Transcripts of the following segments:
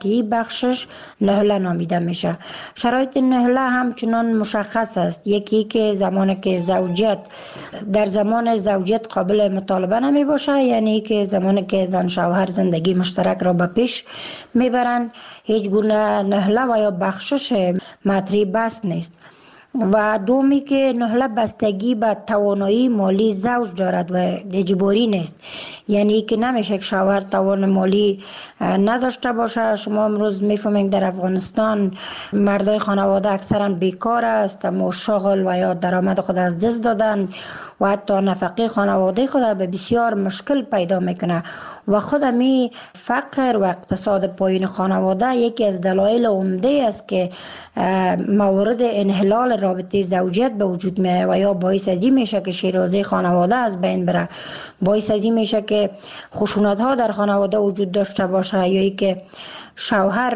که بخشش نهله نامیده میشه. شرایط نهله همچنان مشخص است. یکی که زمانی که زوجیت در زمان زوجیت قابل مطالبه نمی باشه، یعنی که زمانی که زن شوهر زندگی مشترک را به پیش میبرند هیچ گونه نهله و یا بخشش مطری بس نیست. و دومی که نهله بستگی به توانایی مالی زوج دارد و اجباری نیست، یعنی که نمیشه که شوهر توان مالی نداشته باشه. شما امروز میفهمید در افغانستان مردای خانواده اکثرا بیکار است، اما شغل و یا درآمد خود از دست دادن و حتی نفقه خانواده خود به بسیار مشکل پیدا میکنه و خود می فقر و اقتصاد پایین خانواده یکی از دلایل عمده است که موارد انحلال رابطه زوجیت به وجود میاد و یا باعث ازی میشه که شیرازی خانواده از بین بره، باعث ازی میشه که خشونت ها در خانواده وجود داشته باشه، یا ای که شوهر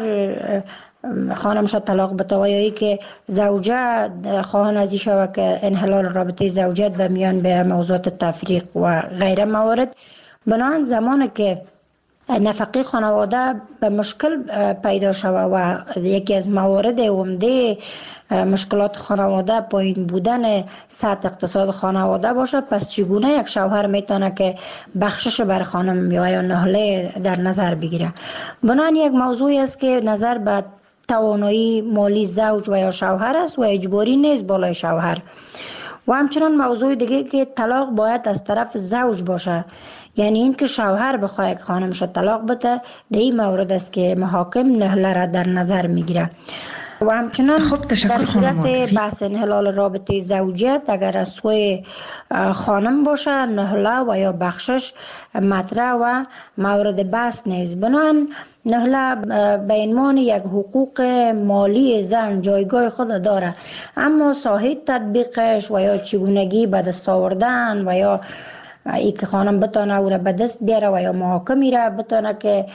خانمش طلاق بده و یا ای که زوجه خواهان ازی شود که انحلال رابطه زوجیت به میان به موضوعات تفریق و غیره موارد. بنابراین زمانی که نفقه خانواده به مشکل پیدا شود و یکی از موارد عمده مشکلات خانواده پایین بودن سطح اقتصاد خانواده باشه، پس چگونه یک شوهر میتونه که بخشش بر خانم یا نهله در نظر بگیره؟ بنابراین یک موضوعی است که نظر به توانایی مالی زوج و یا شوهر است و اجباری نیست بالای شوهر. و همچنان موضوع دیگه که طلاق باید از طرف زوج باشه، یعنی این که شوهر بخواه یک خانمش طلاق بده، در این مورد است که محاکم نهله را در نظر میگیره. و همچنان در صورت بحث انحلال رابطه زوجیت اگر از سوی خانم باشه نهله و یا بخشش مطرح و مورد بحث نیست. بنابراین نهله به عنوان یک حقوق مالی زن جایگاه خود داره، اما ساحه تطبیقش و یا چگونگی به دست آوردن و یا ای که خانم بتانه او را به دست بیاره و یا محاکمی را بتانه که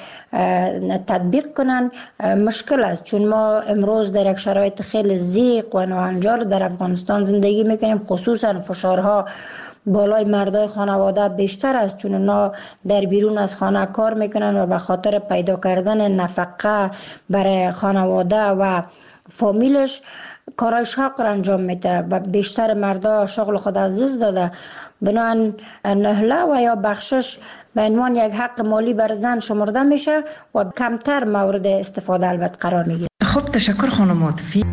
تطبیق کنن مشکل است، چون ما امروز در یک شرایط خیلی ضیق و ناهنجار در افغانستان زندگی میکنیم. خصوصا فشارها بالای مردای خانواده بیشتر است، چون اونا در بیرون از خانه کار میکنن و به خاطر پیدا کردن نفقه برای خانواده و فامیلش کارای شاق را انجام میده و بیشتر مردا شغل خود از دست داده. بنابراین نهله و یا بخشش به عنوان یک حق مالی بر زن شمرده میشه و کمتر مورد استفاده البته قرار میگیره. خب تشکر خانم عاطفی.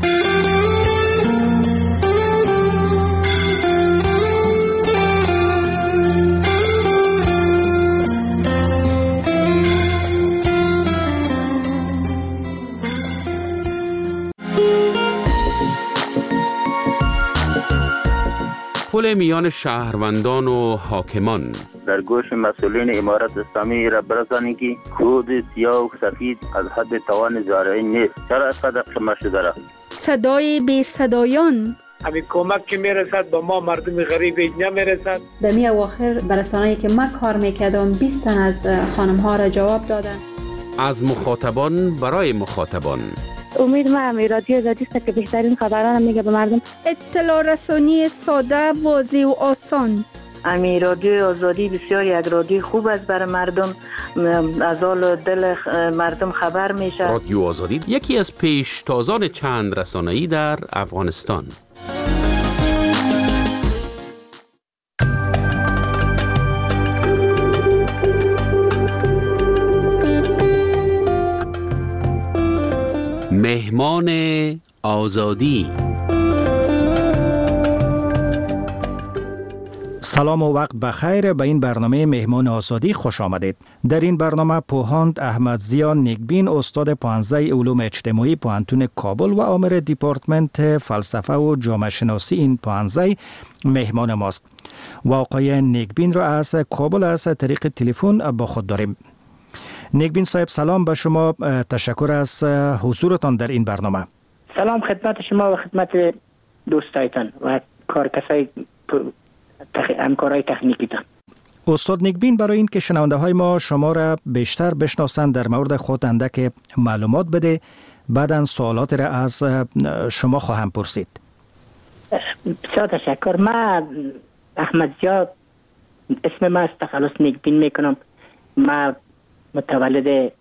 پل میان شهروندان و حاکمان. در گوش مسئولین امارت اسلامی را برسانی که کود سیاه و سفید از حد توان زارعی نیست. چرا اینقدر شما شده را؟ صدای بی صدایان. همین کمک که میرسد به ما مردم غریب نمیرسد. در می اواخر برسانه‌ای که من کار میکردم 20 تن از خانم ها را جواب دادن. از مخاطبان برای مخاطبان. امید ما همی رادیو آزادی است که بهترین خبران میگه به مردم. اطلاع رسانی ساده، واضح و آسان. امی رادیو آزادی بسیار یک رادیو خوب است برای مردم، از حال دل مردم خبر میشه. رادیو آزادی یکی از پیشتازان چند رسانه‌ای در افغانستان. مهمان آزادی. سلام و وقت بخیر. به این برنامه مهمان آزادی خوش آمدید. در این برنامه پوهاند احمد ضیا نیکبین، استاد پانزه علوم اجتماعی پوهنتون کابل و آمر دیپارتمنت فلسفه و جامعه شناسی این پانزه مهمان ماست. و آقای نیکبین را از کابل از طریق تلفن با خود داریم. نیکبین صاحب سلام به شما، تشکر از حضورتان در این برنامه. سلام خدمت شما و خدمت دوستایتان و کارکسای همکارای تکنیکیتان. استاد نیکبین، برای این که شنونده های ما شما را بیشتر بشناسند در مورد خود اندک معلومات بده، بعداً سوالات را از شما خواهم پرسید. بسیار تشکر. من احمد ضیا اسم من است، تخلص نیکبین میکنم. من متولد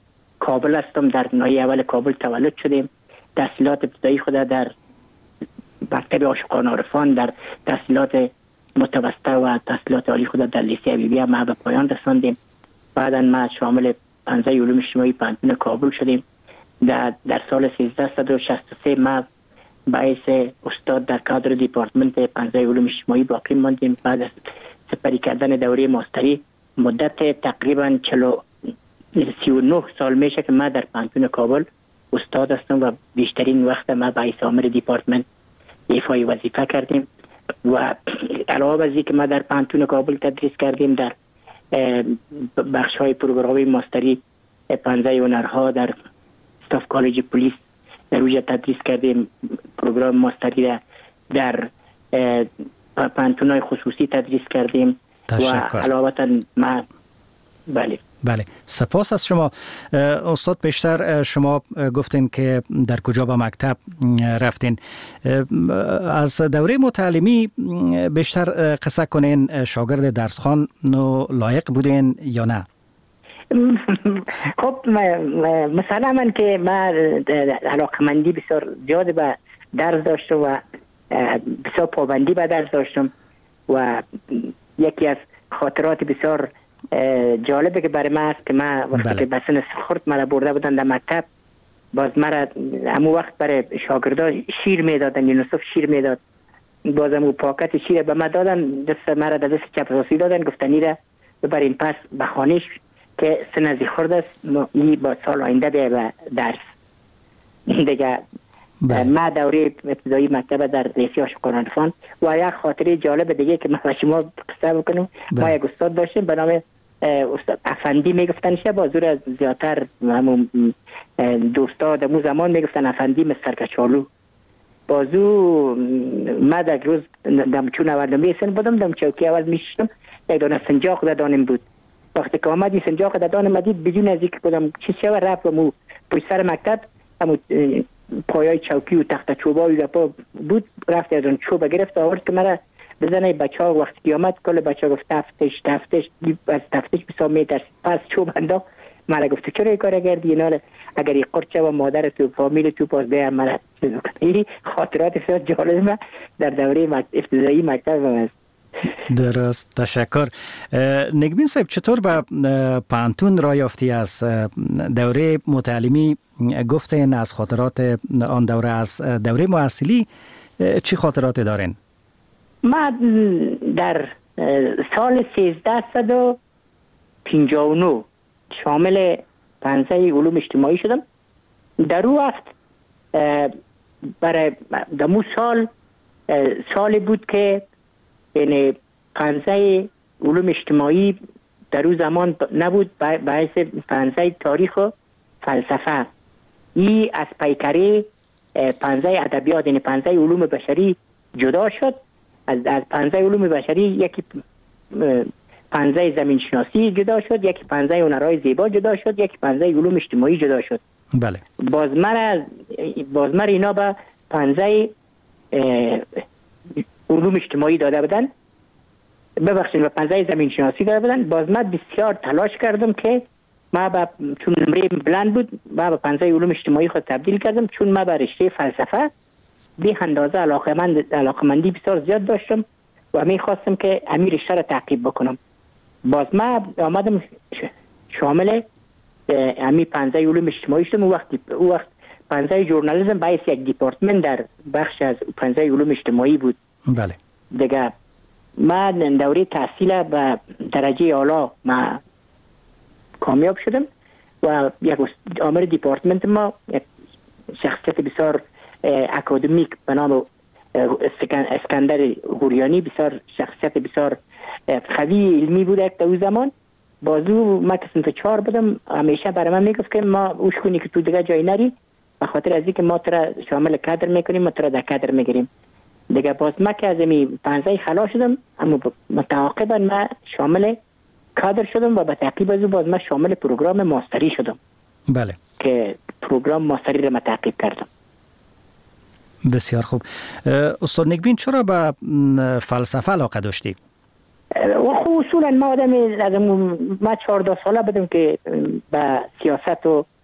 کابل هستم. در ناحیه اول کابل تولد شدیم. تحصیلات ابتدایی خود در مکتب عاشقان عارفان، در تحصیلات متوسطه و تحصیلات عالی خود در لیسه حبیبیه ما به پایان رساندیم. بعدا ما شامل پنجه علوم اجتماعی پانتون کابل شدیم. در سال 1363 ما باعث استاد در کادر دیپارتمنت پنجه علوم اجتماعی باقی ماندیم. بعد از سپری کردن دوره ماستری مدت تقریبا 39 سال میشه که ما در پانتون کابل استاد هستم و بیشترین وقت ما باعث عامر دیپارتمنت ایفای وظیفه کردیم. و علاوه از اینکه ما در پانتون کابل تدریس کردیم، در بخش های پروگرامی ماستری پنجه هنرها در استاف کالج پلیس در اوجه تدریس کردیم. پروگرام ماستری در پانتون های خصوصی تدریس کردیم. تشکر. و علاوه ما بله سپاس از شما استاد. پیشتر شما گفتین که در کجا به مکتب رفتین. از دوره متعلمی بیشتر قصه کنین. شاگرد درسخوان لایق بودین یا نه؟ خب مثلا من که ما علاقمندی بسیار زیاد به درس داشتم و بسیار پابندی به درس داشتم و یکی از خاطرات بسیار جالبه که برای من است که ما وقتی که به سن خرد مرا برده بودن در مکتب، باز مرا همون وقت برای شاگردا شیر میدادن، یونسف شیر میداد، باز همون پاکت شیر به من دادن، دست مرا در دست چپ راستی دادن، گفتن ایره ببرین پس به خانهش که سن از خرد است، این با سال آینده بیا به درس دیگه. ما دوره ابتدایی مکتب در لیسه عاشقان عارفان. و یک خاطره جالب دیگه که ما شما قصه بکنم، ما یک استاد داشتیم به نام استاد افندی میگفتنش، با زور زیادتر همون دوستا دمو زمان میگفتن افندی مستر کچالو. بازو ما در روز دمچون اول میسن بودم، دم چوکی اول میشتم، یک دانه سنجاق در دانم بود. وقتی که آمدی سنجاق در دانم دید، بدون از اینکه کدام چیز شود رفت و مو پشت سر مکتب همون پایای چوکی و تخت چوبایی گپا بود، رفت از اون چوب گرفت آورد که مرا بزنه. بچه ها وقتی که آمد کل بچه ها گفت تفتش از تفتش بسا میترسید، پس چوب انداخت. مرا گفت چرا این کار کردی؟ اینا اگر این قرچه و مادر تو فامیل تو پاس بیا مرا چیز بکنه. این خاطرات بسیار جالب در دوره ابتدایی مکتب است. درست، تشکر. نگبین صاحب چطور به پانتون راه یافتی؟ از دوره متعلمی گفتین، از خاطرات آن دوره، از دوره محصلی چی خاطرات دارین؟ ما در سال 1359 شامل پنجه علوم اجتماعی شدم. در اون وقت برای دمو سال بود که یعنی پنجه علوم اجتماعی در اون زمان نبود، باعث پنجه تاریخ و فلسفه. ای از پیکره پنجه ادبیات یعنی پنجه علوم بشری جدا شد. از پنجه علوم بشری یکی پنجه زمین شناسی جدا شد، یکی پنجه هنرهای زیبا جدا شد، یکی پنجه علوم اجتماعی جدا شد. بله. باز من اینا به پنجه علوم اجتماعی داده بدن، ببخشید به پنجه زمین شناسی داده بدن. باز من بسیار تلاش کردم که ما چون نمره بلند بود ما به پنجه علوم اجتماعی خود تبدیل کردم، چون ما به رشته فلسفه به اندازه علاقمندی بسیار زیاد داشتم و می خواستم که همین رشته را تعقیب بکنم. باز ما آمدم شامل همین پنجه علوم اجتماعی شدم. او وقت پنجه ژورنالیسم باعث یک دیپارتمنت در بخش از پنجه علوم اجتماعی بود. بله. دیگه ما دوره تحصیل به درجه اعلی ما کامیاب شدم و یک آمر دیپارتمنت ما یک شخصیت بسیار اکادمیک به نام اسکندر غوریانی، بسیار شخصیت بسیار قوی علمی بود در اون زمان. بازو ما که صنف 4 بودم، همیشه برای من میگفت که ما اوش کنی که تو دیگه جای نری، به خاطر از اینکه ما ترا شامل کادر میکنیم، ما ترا در کادر میگیریم دیگه. باز ما که از این پنجه خلاص شدم، اما متعاقبا ما شامل کادر شدم و به تعقیب از باز ما شامل پروگرام ماستری شدم. بله. که پروگرام ماستری را تعقیب کردم. بسیار خوب. استاد نگبین چرا به فلسفه علاقه داشتی؟ و خب اصولا ما آدم ما 14 ساله بودم که به سیاست و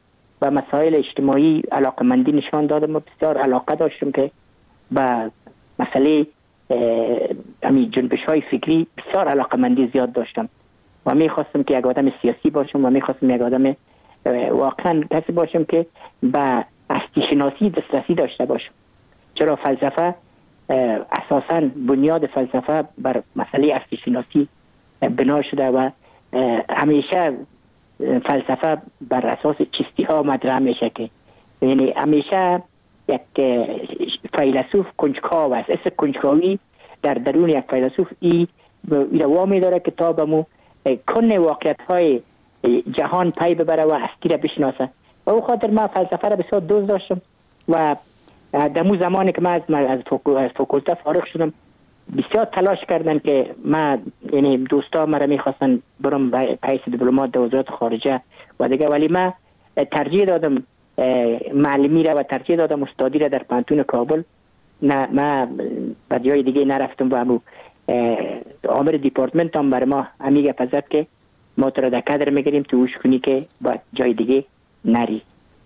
و مسائل اجتماعی علاقمندی نشان دادم و بسیار علاقه داشتم که با مسئله همین جنبش های فکری بسیار علاقمندی زیاد داشتم و میخواستم که یک آدم سیاسی باشم و میخواستم یک آدم واقعا کسی باشم که به هستی شناسی دسترسی داشته باشم. چرا فلسفه اساساً بنیاد فلسفه بر مسئله هستی شناسی بنا شده و همیشه فلسفه بر اساس چیستی ها مطرح میشه که یعنی همیشه یک فیلسوف کنجکاو است. اصل کنجکاوی در درون یک فیلسوف ای وامی داره که تا بمو کن واقعیت های جهان پی ببره و هستی را بشناسه و او خاطر ما فلسفه را بسیار دوست داشتم و دمو زمانی که من از فاکولته فارغ شدم بسیار تلاش کردن که ما یعنی دوستا مرا میخواستن برم به حیث دیپلمات در وزارت خارجه و دیگه، ولی من ترجیح دادم معلمی را و ترجیح دادم استادی را در پانتون کابل. نه من به جای دیگه نرفتم و همو آمر دیپارتمنت هم برای ما همیگه پزد که ما تو را در کادر میگیریم تو اوش کنی که با جای دیگه نری.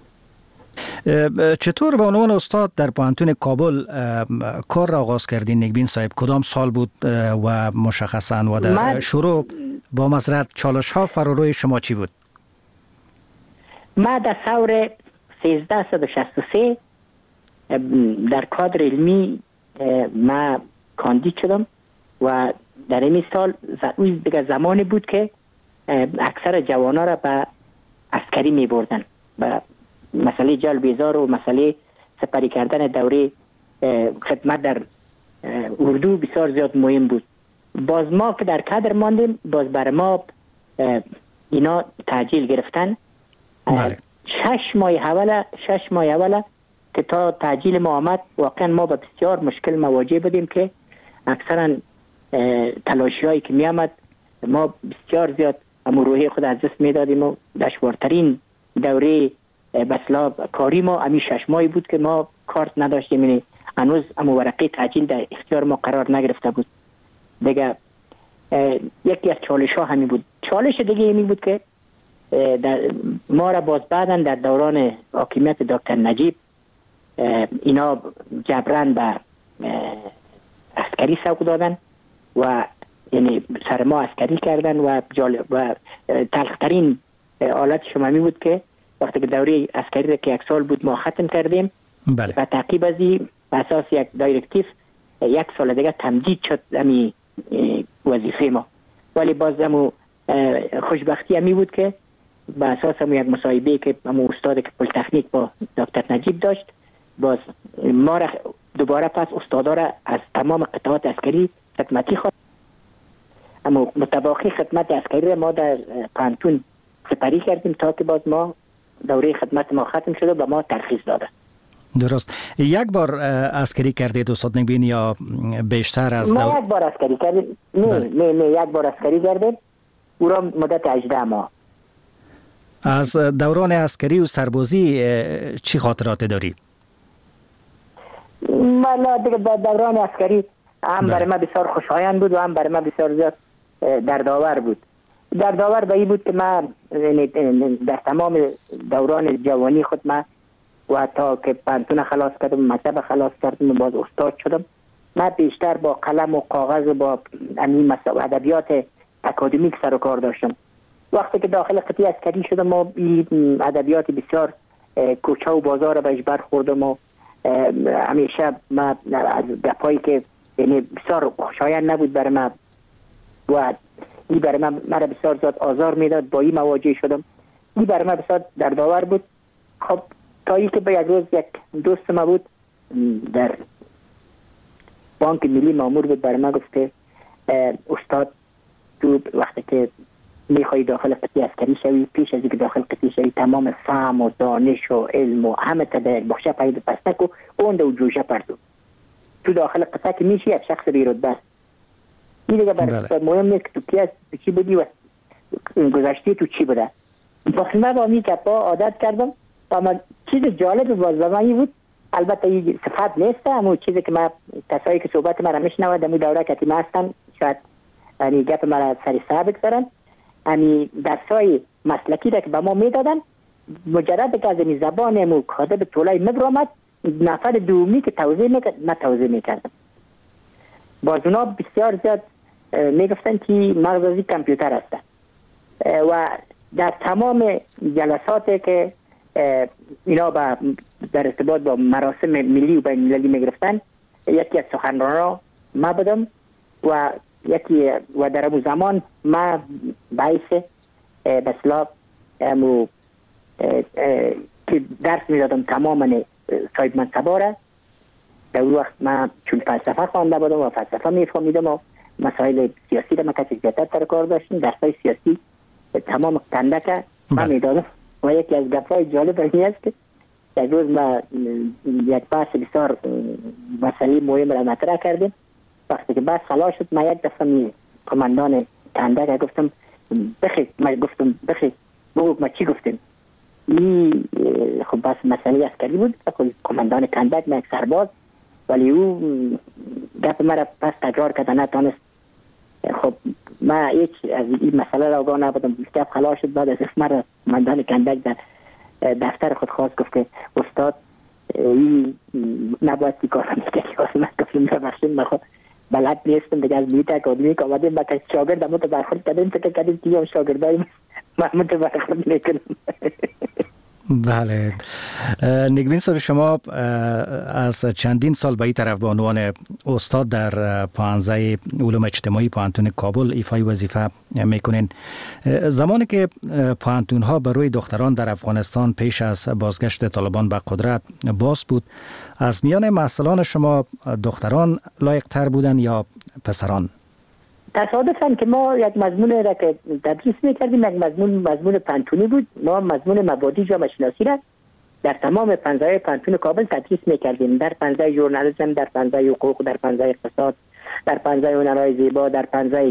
چطور به عنوان استاد در پانتون کابل کار را آغاز کردین نیکبین صاحب؟ کدام سال بود و مشخصاً و در شروع با مزرعه چالش ها فراروی شما چی بود؟ ما در سال 1363 در کادر علمی ما کاندید شدم و در این سال دیگه زمانی بود که اکثر جوانا را به عسکری می بردن. به مسئله جلب بیزار و مسئله سپری کردن دوره خدمت در اردو بسیار زیاد مهم بود. باز ما که در کادر ماندیم باز بر ما اینا تعجیل گرفتن. 6 ماه اوله که تا تعجیل ما آمد واقعا ما به بسیار مشکل مواجه بودیم که اکثرا تلاشی هایی که می آمد ما بسیار زیاد روحی خود از دست می دادیم و دشوارترین دوره بسلا کاری ما همی 6 ماهی بود که ما کارت نداشتیم، یعنی هنوز ورقه تعجیل در اختیار ما قرار نگرفته بود. دیگه یکی از چالش ها همی بود. چالش دیگه همی بود که ما را باز بعدن در دوران حاکمیت دکتر نجیب اینا جبران به عسکری سوق دادن و یعنی سر ما عسکری کردن و تلخترین حالت شما می بود که وقتی که دوره عسکری را که 1 سال بود ما ختم کردیم و تعقیب از این اساس یک دایرکتیو 1 سال دیگه تمدید شد امی وظیفه ما. ولی باز همو خوشبختی همی بود که به اساس همو یک مصاحبه که همو استاد که پلی‌تکنیک با دکتر نجیب داشت باز ما را دوباره پس استادا را از تمام قطعات عسکری خدمتی خواست. اما متباقی خدمت عسکری ما در پانتون سپری کردیم تا که باز ما دوره خدمت ما ختم شده و ما ترخیص داده. درست. یک بار عسکری کردید استاد نیکبین یا بیشتر از ما یک بار عسکری کردیم. نه یک بار عسکری کردیم او را مدت 18 ماه. از دوران عسکری و سربازی چی خاطرات داری؟ والا دیگه دوران عسکری هم برای ما بسیار خوشایند بود و هم برای ما بسیار زیاد دردآور بود. دردآور به این بود که من در تمام دوران جوانی خود من و تا که پانتون خلاص کردم مکتب خلاص کردم و باز استاد شدم من بیشتر با قلم و کاغذ و با ادبیات اکادمیک سر و کار داشتم. وقتی که داخل قطعه عسکری شدم و ادبیات بسیار کوچه و بازار بهش برخوردم و همیشه من از گپایی که یعنی بسیار خوشایند نبود برای من و این برای من مرا بسیار زیاد آزار میداد. با این مواجه شدم. این برای من بسیار دردآور بود. خب تا ای که به یک روز یک دوست ما بود در بانک ملی مامور بود برای من گفت که استاد تو وقتی که میخوایی داخل قطعه عسکری شوی پیش از اینکه داخل قطعه شوی تمام فهم و دانش و علم و همه تا در بخشه پایید پستک و اونده و جوشه پردو تو داخل قطعه که میشی یک شخص بیرتبه است. این دیگه برای مهم نیست که تو چی بودی و گذشته تو چی بوده. من با می که با عادت کردم اما چیز جالب باز به من بود. البته این صفت نیست اما چیزی که من کسایی که صحبت من را میشنوند در دوره کتیمه هستن شاید یعنی گپ من را سر صحبت بگذارن. یعنی درسای مسلکی را که به ما میدادن مجرد که از این زبانم و کادب طولای مبرامد نفر دومی که توضیح میکرد من توضیح میکردم. باز اونا بسیار زیاد میگفتن که مغزی کامپیوتر هستن و در تمام جلساتی که اینا در ارتباط با مراسم ملی و بین المللی میگرفتن یکی از سخنرانان ما بودم و یکی و در اون زمان ما باعث بسلا که درس میدادم تماما صاحب منصبا را. در اون وقت من چون فلسفه خوانده بودم و فلسفه میفهمیدم و مسائل سیاسی را ما کسی زیادتر تر کار داشتیم. درسای سیاسی تمام کندک من میدادم و یکی از گپ‌های جالب این است که یک روز ما یک بحث بسیار مسئله مهم را مطرح کردیم. وقتی که بحث خلاص شد من یک دفعه کماندان کندک گفتم بخی بگو ما چی گفتیم. این خب بس مسئله عسکری بود. کماندان کندک من یک سرباز ولی او گپ مرا پس تکرار کرد نتانست. خب من هیچ از این مسئله را آگاه نبودم. گپ خلاص شد. بعد از مرا کماندان کندک در دفتر خود خواست گفت که استاد این نباید تی کار میکنی. من گفتم ببخشید من خود بلد نیستم دیگه از بیت اکادمی که آمدیم با که شاگرد همون تو برخورد کردیم فکر کردیم که هم شاگردای من همون تو برخورد میکنم. بله نگبین صاحب شما از چندین سال به این طرف به عنوان استاد در پانزه علوم اجتماعی پانتون کابل ایفای وظیفه میکنین. زمانی که پانتون ها برای دختران در افغانستان پیش از بازگشت طالبان به قدرت باز بود، از میان محصلان شما دختران لایق تر بودن یا پسران؟ تصادفاً که ما یک مضمون را که تدریس میکردیم یک مضمون پانتونی بود. ما مضمون مبادی جامعه شناسی را در تمام پنجه پانتون کابل تدریس میکردیم. در پنجه ژورنالیسم، در پنجه حقوق، در پنجه اقتصاد، در پنجه هنرهای زیبا، در پنجه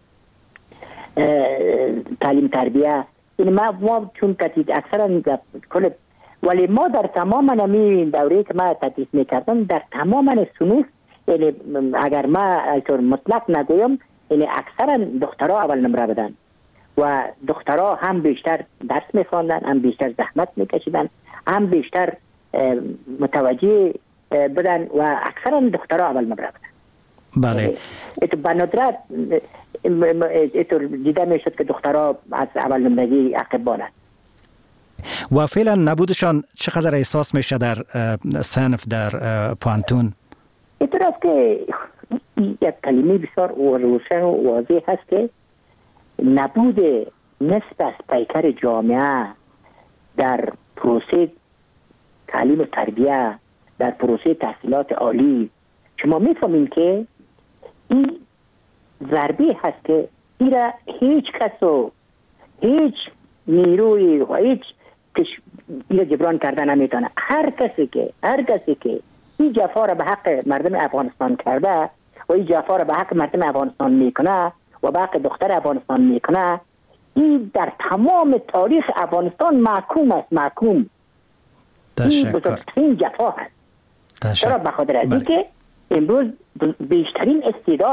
تعلیم تربیه. این ما چون اکثرا کل ولی ما در تمام نمی دوره‌ای که ما تدریس میکردم در تمام صنوف، یعنی اگر ما اینطور مطلق نگویم یعنی اکثرا دخترها اول نمره بدن و دخترها هم بیشتر درس میخواندن، هم بیشتر زحمت میکشیدن، هم بیشتر متوجه بدن و اکثرا دخترها اول نمره بدن. بله. به ندرت اینطور دیده میشد که دخترها از اول نمرگی عقب بانند. و فعلا نبودشان چقدر احساس میشه در صنف در پانتون؟ اینطور است که یک کلمه بسیار روشن و واضح هست که نبود نصف از پیکر جامعه در پروسه تعلیم و تربیه، در پروسه تحصیلات عالی، شما میفهمین که این ضربه هست که این را هیچ کس و هیچ نیروی و هیچ این را جبران کردن نمیتونه. هر کسی که این جفا را به حق مردم افغانستان کرده و این جفا را به حق مردم افغانستان میکنه و به حق دختر افغانستان میکنه، این در تمام تاریخ افغانستان محکوم است. محکوم. این بزرگترین جفا هست. چرا؟ به خاطر از اینکه امروز بیشترین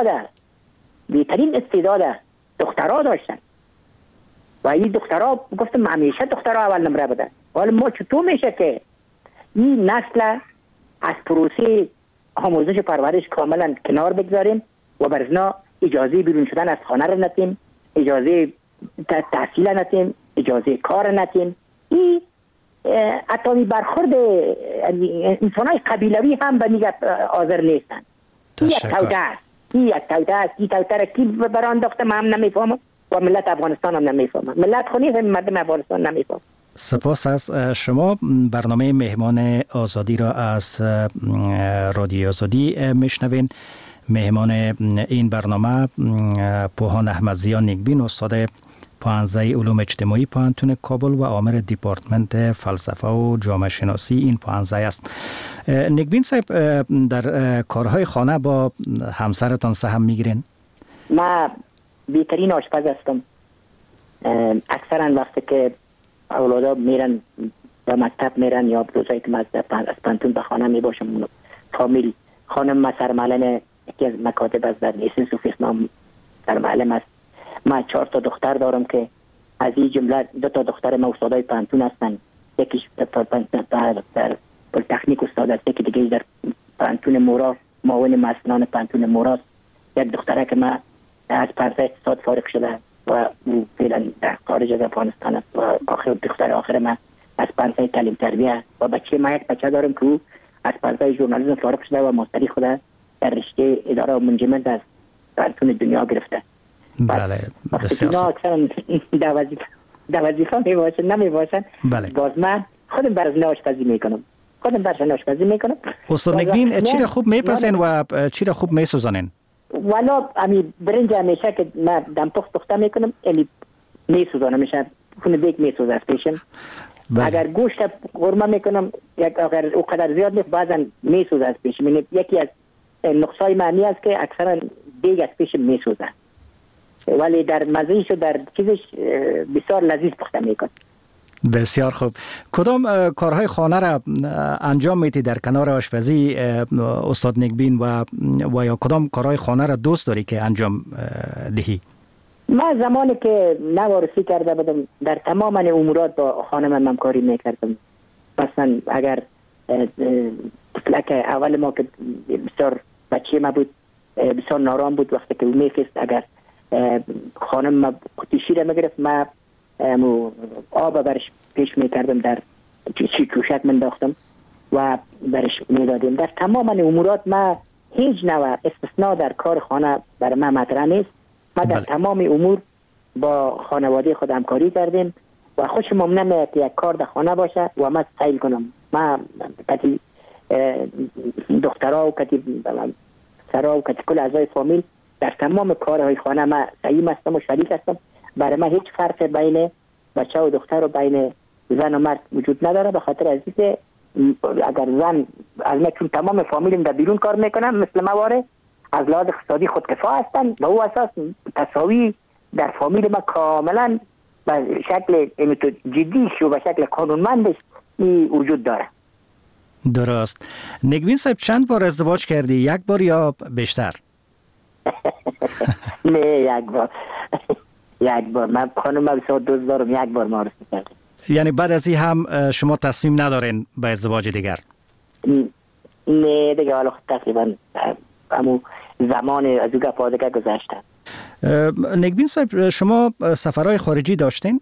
استعداد دخترها داشتن و این دخترها گفتم همیشه دخترها اول نمره بدن. حالا ما چطور میشه که این نسل از پروسه آموزش و پرورش کاملا کنار بگذاریم و برزنا اجازه بیرون شدن از خانه را نتیم، اجازه تحصیل نتیم، اجازه کار نتیم. این حتی برخورد انسانای قبیلوی هم به نیگه حاضر نیستن. این یک توده است. این توده را کی بران داخته من هم نمیفهمم و ملت افغانستان هم نمیفهمم. ملت خونی هم مردم افغانستان نمیفهمم. سپاس از شما. برنامه مهمان آزادی را از رادیو آزادی میشنوین. مهمان این برنامه پوهان احمدزیا نیکبین، استاد پانزه علوم اجتماعی پانتون کابل و آمر دیپارتمنت فلسفه و جامعه شناسی این پانزه است. نیکبین صاحب، در کارهای خانه با همسرتان سهم میگیرین؟ من بهترین آشپز هستم. اکثرا وقتی که اولادا میرن به مکتب میرن یا روزایی که من از پانتون به خانه میباشم، فامیل خانم سرمعلم یکی از مکاتب از در لیسنس و فیخنام سرمعلم است. من 4 تا دختر دارم که از این جمله 2 تا دختر ما استادای پانتون هستن یکیش در پلیتکنیک استاد است، یکی دیگه در پانتون مورا معاون مسئولان پانتون موراست. یک دختره که ما از پرده اقتصاد فارغ شده و فعلا در خارج از افغانستان است و دختر آخر ما از پرده تعلیم تربیه و بچه ما یک بچه دارم که او از پرده ژورنالیسم فارغ شده و ماستری خود در رشته اداره و منجمنت از پانتون دنیا گرفته. بله بسیار خوب. اکثرا در وظیفه می باشن نمی باشن. بله. باز من خودم برای آشپزی میکنم. استاد نگبین چی را خوب میپسین و چی را خوب میسوزانین؟ والا امی برنج همیشه که من دم پخته میکنم یعنی میسوزانم، میشه خونه دیگ میسوزه پیشم. اگر گوشت قورمه میکنم اگر او قدر زیاد نیست بعضا میسوزه پیشم. یعنی یکی از نقصای معنی است که اکثرا دیگ از پیشم میسوزه، ولی در مزهش و در چیزش بسیار لذیذ پخته میکنم. بسیار خوب. کدام کارهای خانه را انجام میتی در کنار آشپزی استاد نگبین و یا کدام کارهای خانه را دوست داری که انجام دهی؟ من زمانی که نوارسی کرده بودم در تمام امورات با خانم همکاری میکردم. مثلا اگر طفلک اول ما که بسیار بچه ما بود بسیار نارام بود، وقتی که او میفست اگر خانم ما قطی شیر میگرفت ما آب برش پیش میکردم، در چی کوشک منداختم و برش میدادیم. در تمام امورات ما هیچ نوع استثناء در کار خانه بر ما مطرح نیست. ما در تمام امور با خانواده خود همکاری کردیم و خوشم نمیاد یک کار در خانه باشه و ما سیل کنم. ما کتی دخترها و کتی سرها و کتی کل اعضای فامیل در تمام کارهای خانه ما سعیم هستم و شریک هستم. برای من هیچ فرق بین بچه و دختر و بین زن و مرد وجود نداره، به خاطر از اینکه اگر زن از من چون تمام فامیلم در بیرون کار میکنم مثل مواره از لحاظ اقتصادی خودکفا هستن و او اساس تساوی در فامیل ما کاملا به شکل جدیش و به شکل قانونمندش وجود داره. درست. نگبین صاحب چند بار ازدواج کردی؟ یک بار یا بیشتر؟ نه یک بار. من خانم بسیار دوست دارم، یک بار معرفی کردم. یعنی بعد از این هم شما تصمیم ندارین به ازدواج دیگر؟ نه دیگه حالا تقریبا همون زمان از او گپ دیگه گذشته. نگبین صاحب شما سفرهای خارجی داشتین؟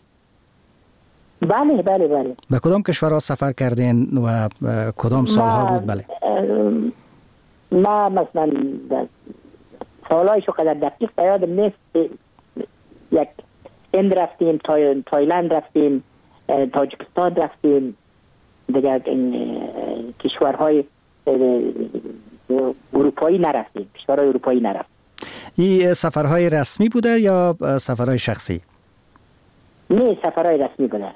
بله. به کدام کشورها سفر کردین و کدام سالها بود؟ بله ما مثلا سالهایشو قدر دقیق یادم نیست. یک هند رفتیم، تایلند رفتیم، تاجیکستان رفتیم، دیگر کشورهای اروپایی نرفتیم. کشورهای اروپایی نرفتیم. این سفرهای رسمی بوده یا سفرهای شخصی؟ نه سفرهای رسمی بوده.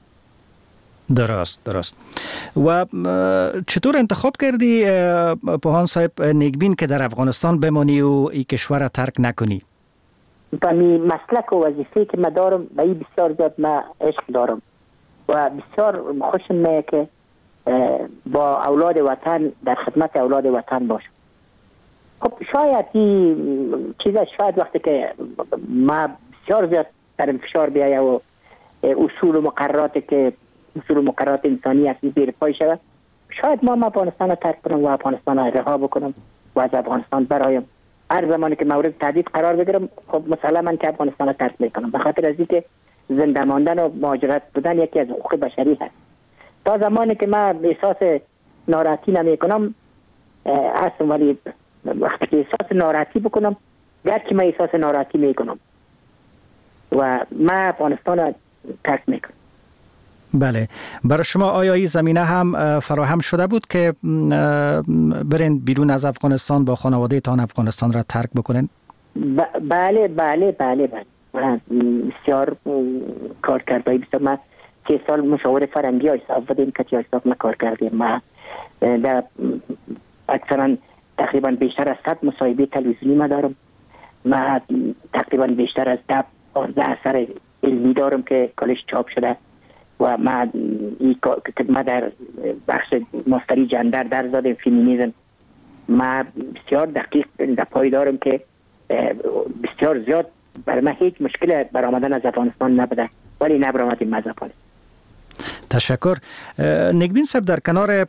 درست. و چطور انتخاب کردی پوهان صاحب نگبین که در افغانستان بمانی و این کشور را ترک نکنی؟ با می مسلک و وظیفه که من دارم به این بسیار زیاد من عشق دارم و بسیار خوشم میاد که با اولاد وطن در خدمت اولاد وطن باشم. خب شاید این چیزا شاید وقتی که ما بسیار زیاد در فشار بیایه و اصول و مقررات انسانی هستی زیر پای شود، شاید ما افغانستان را ترک کنم و افغانستان را رها بکنم و از افغانستان برایم. هر زمانی که مورد تهدید قرار بگیرم خب مسلما که افغانستان را ترک میکنم، به خاطر از اینکه زنده ماندن و مهاجرت بودن یکی از حقوق بشری هست. تا زمانی که من احساس ناراحتی نمیکنم اصلا، ولی وقتی که احساس ناراحتی بکنم گرچه من احساس ناراحتی میکنم و من افغانستان را ترک میکنم. بله. برای شما آیا این زمینه هم فراهم شده بود که برین بیرون از افغانستان با خانواده تان افغانستان را ترک بکنین؟ بله. من بسیار کار کرده. من 3 سال مشاور فرنگی حساب بودیم که حساب ما کار کردیم. ما در اکثرا تقریبا بیشتر از 100 مصاحبه تلویزیونی ما دارم. ما تقریبا بیشتر از 10 اثر علمی دارم که کلش چاپ شده و ما در بخش ماستری جندر درس دادیم فمینیسم. ما بسیار دقیق در پای دارم که بسیار زیاد برای من هیچ مشکل برآمدن از افغانستان نبوده، ولی نبرآمدیم از افغانستان. تشکر. نگبین صاحب، در کنار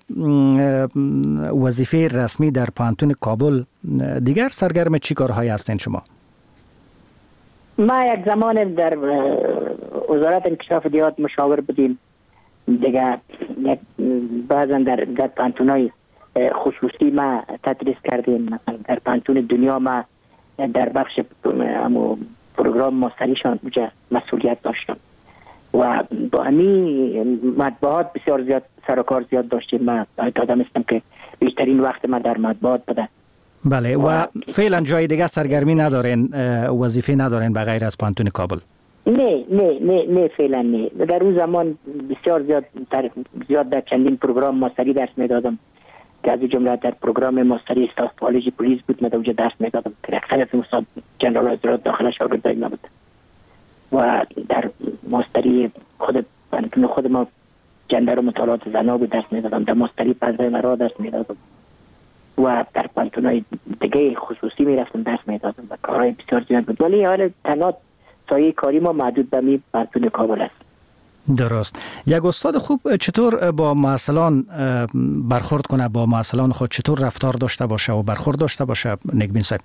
وظیفه رسمی در پانتون کابل دیگر سرگرم چی کارهایی هستین شما؟ ما یک زمان در وزارت انکشاف دیات مشاور بودیم، دیگه بعضا در پانتونای خصوصی ما تدریس کردیم. مثلا در پانتون دنیا ما در بخش پروگرام ماستریشان مسئولیت داشتم و با همین مطبوعات بسیار زیاد سر و کار زیاد داشتیم. من آدم هستم که بیشترین وقت ما در مطبوعات بوده. بله. و فعلا جای دیگه سرگرمی ندارین، وظیفه ندارین به غیر از پانتون کابل؟ نه فعلا نه. در اون زمان بسیار زیاد در چندین پروگرام ماستری درس میدادم که از جمله در پروگرام ماستری استاف کالج پلیس بود. من در اونجا درس میدادم که اکثر از استاد جنرال اجرات داخل شاگردای ما بود و در ماستری خود ما جندر و مطالعات زنا بود درس میدادم. در ماستری پزای مرا درس میدادم و در پانتونای دیگه خصوصی میرفتم درس میدادم و کارهای بسیار زیاد بود. ولی حال تنها سایه کاری ما محدود به می پانتون کابل است. درست. یک استاد خوب چطور با معلمان برخورد کنه، با معلمان خود چطور رفتار داشته باشه و برخورد داشته باشه نگبین صاحب؟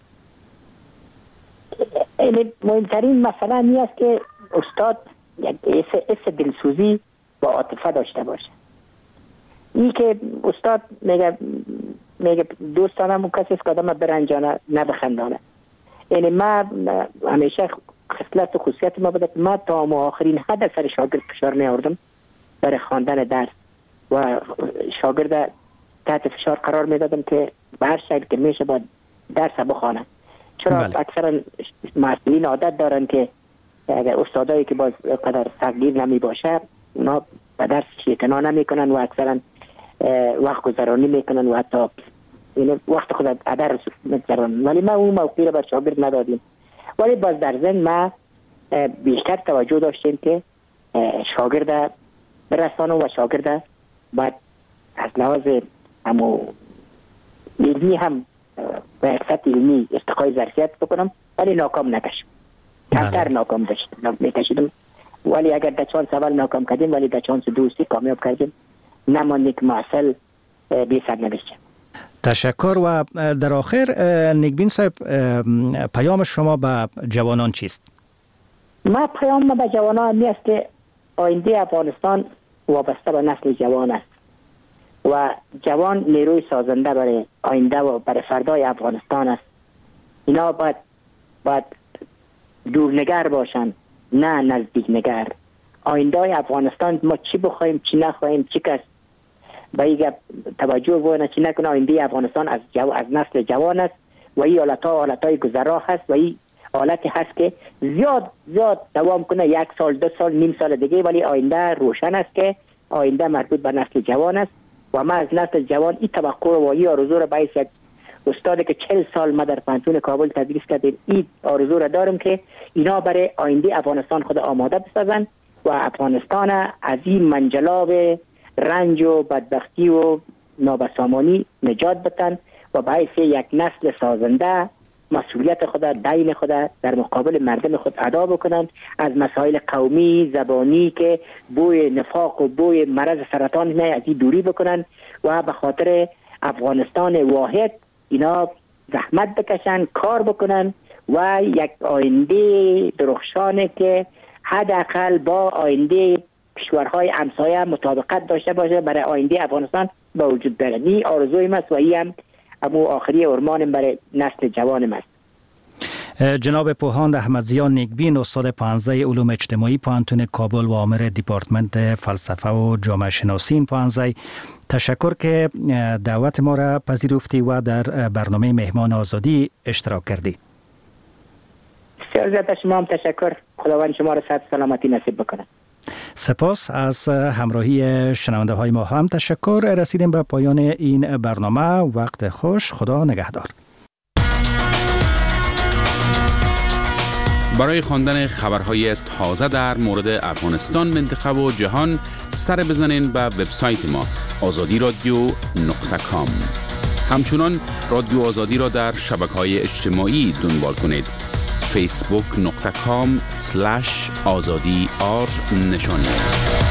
مهمترین مسئله این است که استاد یک حس دلسوزی با عاطفه داشته باشه. این که استاد میگه دوستانم کسی است که آدم برنجانه نه بخندانه. یعنی ما همیشه خصلت و خصوصیت ما بوده که ما تا آخرین حد سر شاگرد فشار نیاوردم برای خواندن درس و شاگرد تحت فشار قرار میدادم که به هر شکل که میشه باید درس بخوانه. چرا اکثرا مسئولین عادت دارن که اگر استادایی که باز قدر سختگیر نمی باشه اونا به درس اعتنا نمی کنن و اکثرا وقت گذرانی میکنن و حتی وقت خود ادر میگذرن. ولی ما اون موقعی رو بر شاگرد ندادیم. ولی باز در ضمن ما بیشتر توجه داشتیم که شاگرد برسانم و شاگرد باید از لحاظ علمی هم به حرفت علمی ارتقای ظرفیت بکنم ولی ناکام نکشم. کمتر ناکام میکشیدم. ولی اگر در چانس اول ناکام کردیم ولی در چانس دوستی کامیاب کردیم. نمانده که معسل بی سر نوشتیم. تشکر. و در آخر نگبین صاحب، پیام شما به جوانان چیست؟ ما پیام به جوانان این است که آینده افغانستان وابسته به نسل جوان است و جوان نیروی سازنده برای آینده و برای فردای افغانستان است. اینا باید دورنگر باشن نه نزدیک نگر. آینده افغانستان ما چی بخوایم چی نخواهیم چی کس به این توجه بکنه چی نکنه. آینده افغانستان از نسل جوان است و این حالتهای گذرا هست و این حالتی هست که زیاد دوام کنه 1 سال 2 سال نیم سال دیگه. ولی آینده روشن است که آینده مربوط به نسل جوان است و ما از نسل جوان این توقع و این آرزو را باعث یک استادی که 40 سال ما در پانتون کابل تدریس کردیم این آرزو را دارم که اینا برای آینده افغانستان خود آماده بسازن و افغانستان از این منجلاب رنج و بدبختی و نابسامانی نجات بدن و باعث یک نسل سازنده مسئولیت خود دین خود در مقابل مردم خود ادا بکنند. از مسائل قومی زبانی که بوی نفاق و بوی مرض سرطان می از این دوری بکنند و به خاطر افغانستان واحد اینا زحمت بکشن کار بکنن و یک آینده درخشانه که حداقل با آینده کشورهای همسایه مطابقت داشته باشه برای آینده افغانستان با وجود داره. این آرزوی ماست و این هم امو آخری ارمان برای نسل جوان ماست. جناب پوهاند احمدزیا نیکبین، استاد 15 علوم اجتماعی پانتون کابل و عامر دیپارتمنت فلسفه و جامعه شناسی این پانزه، تشکر که دعوت ما را پذیرفتی و در برنامه مهمان آزادی اشتراک کردی. بسیار زیاد شما هم تشکر. خداوند شما را صحت سلامتی نصیب بکنه. سپاس از همراهی شنونده های ما. هم تشکر. رسیدیم به پایان این برنامه. وقت خوش. خدا نگهدار. برای خواندن خبرهای تازه در مورد افغانستان، منطقه و جهان سر بزنین به وبسایت ما azadiradio.com. همچنان رادیو آزادی را در شبکه‌های اجتماعی دنبال کنید. facebook.com/azadi_r نشانی است.